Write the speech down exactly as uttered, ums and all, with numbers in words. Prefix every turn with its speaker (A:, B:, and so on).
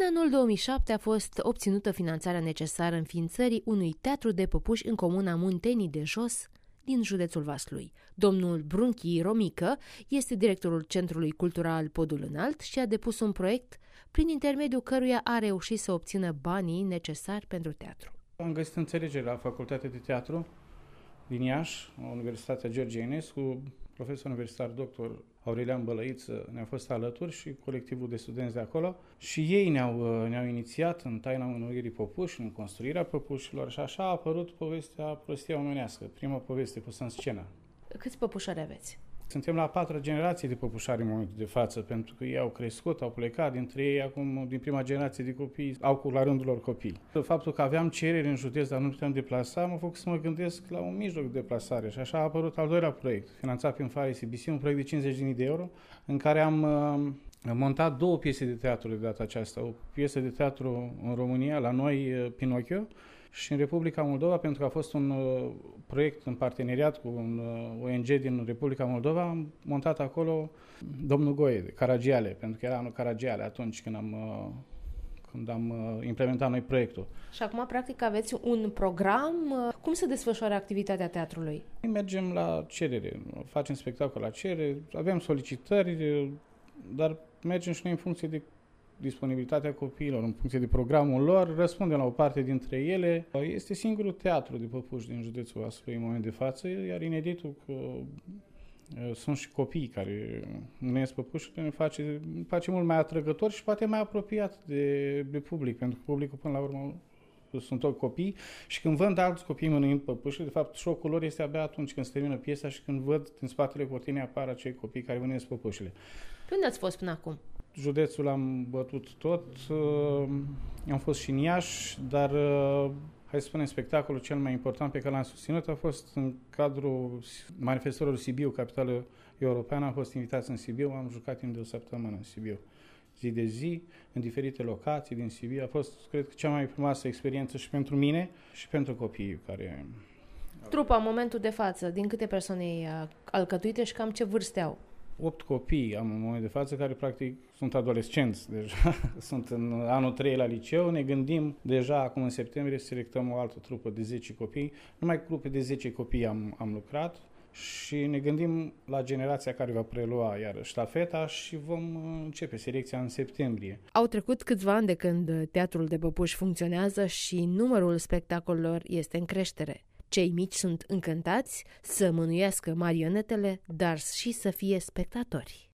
A: anul două mii șapte a fost obținută finanțarea necesară înființării unui teatru de păpuși în comuna Muntenii de Jos din județul Vaslui. Domnul Brunchi Romică este directorul Centrului Cultural Podul Înalt și a depus un proiect prin intermediul căruia a reușit să obțină banii necesari pentru teatru.
B: Am găsit înțelegere la Facultatea de Teatru din Iași, Universitatea George Enescu, profesor universitar doctor Aurelian Bălăiță ne-a fost alături și colectivul de studenți de acolo și ei ne-au, ne-au inițiat în taina înnoirii păpuși, în construirea păpușilor și așa a apărut povestea Prostia omenească, prima poveste pusă în scenă.
A: Câți păpușari aveți?
B: Suntem la a patra generație de păpușari în momentul de față, pentru că ei au crescut, au plecat, dintre ei acum, din prima generație de copii, au cu la rândul lor copii. Faptul că aveam cereri în județ, dar nu puteam deplasa, m-a făcut să mă gândesc la un mijloc de deplasare și așa a apărut al doilea proiect, finanțat prin Fare C B C, un proiect de cincizeci de mii de euro, în care am uh, montat două piese de teatru de data aceasta, o piesă de teatru în România, la noi, Pinocchio, și în Republica Moldova, pentru că a fost un uh, proiect în parteneriat cu un uh, O N G din Republica Moldova, am montat acolo Domnul Goie, de Caragiale, pentru că era anul Caragiale atunci când am, uh, când am uh, implementat noi proiectul.
A: Și acum, practic, aveți un program. Cum se desfășoară activitatea teatrului?
B: Mergem la cerere, facem spectacol la cerere, avem solicitări, dar mergem și noi în funcție de disponibilitatea copiilor, în funcție de programul lor, răspundem la o parte dintre ele. Este singurul teatru de păpuși din județul Vaslui în moment de față, iar ineditul că sunt și copii care unesc păpuși, ne face, face mult mai atrăgător și poate mai apropiat de, de public, pentru că publicul până la urmă sunt tot copii și când văd alți copii mânuind păpuși, de fapt șocul lor este abia atunci când se termină piesa și când văd din spatele cortinei apar acei copii care mânuiesc păpușile.
A: Unde ați fost până acum?
B: Județul am bătut tot, am fost și în Iași, dar hai să spunem, spectacolul cel mai important pe care l-am susținut a fost în cadrul manifestărilor Sibiu, capitală europeană. Am fost invitați în Sibiu, am jucat timp de o săptămână în Sibiu, zi de zi, în diferite locații din Sibiu. A fost, cred că, cea mai frumoasă experiență și pentru mine și pentru copiii care...
A: Trupa, în momentul de față, din câte persoane e alcătuite și cam ce vârste au?
B: Opt copii am în moment de față care practic sunt adolescenți deja, sunt în anul trei la liceu, ne gândim deja acum în septembrie să selectăm o altă trupă de zece copii, numai cu grupe de zece copii am, am lucrat și ne gândim la generația care va prelua iarăși ștafeta și vom începe selecția în septembrie.
A: Au trecut câțiva ani de când teatrul de păpuși funcționează și numărul spectacolelor este în creștere. Cei mici sunt încântați să mânuiască marionetele, dar și să fie spectatori.